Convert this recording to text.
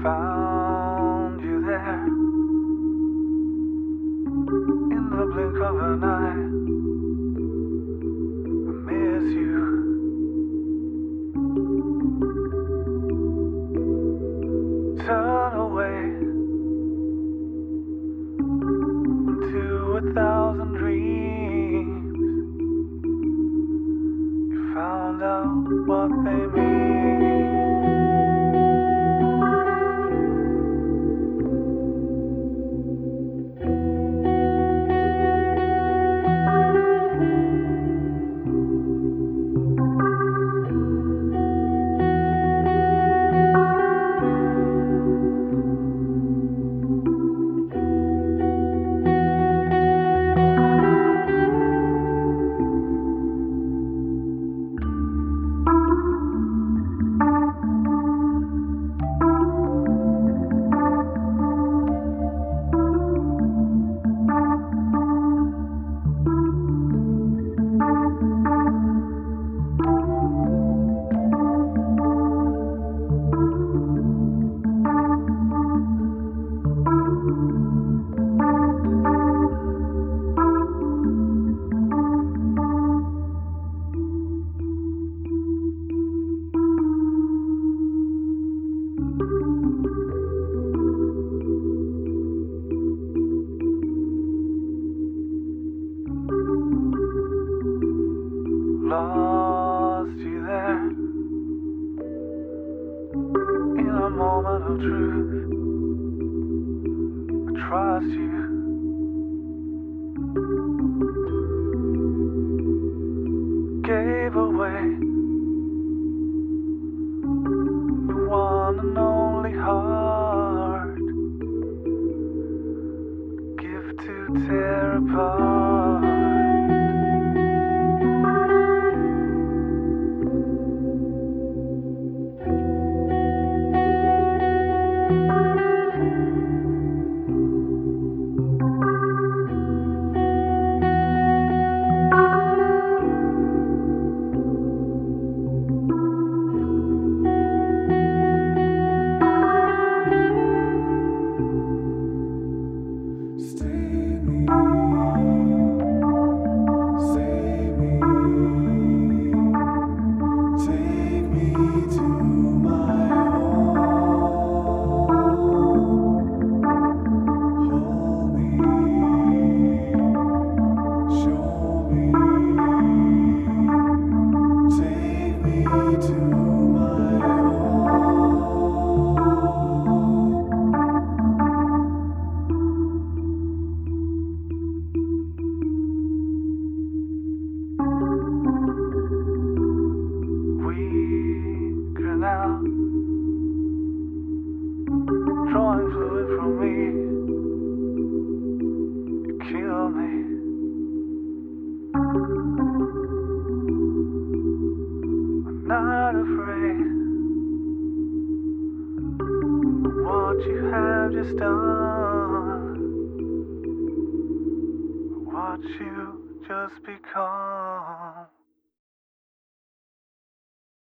Found you there in the blink of an eye. I miss you. Turn away into 1,000 dreams. You found out what they mean. Lost you there in a moment of truth. I trust you. Gave away your one and only heart. Gift to tear apart. Drawing fluid from me, you kill me. I'm not afraid of what you have just done, what you just become.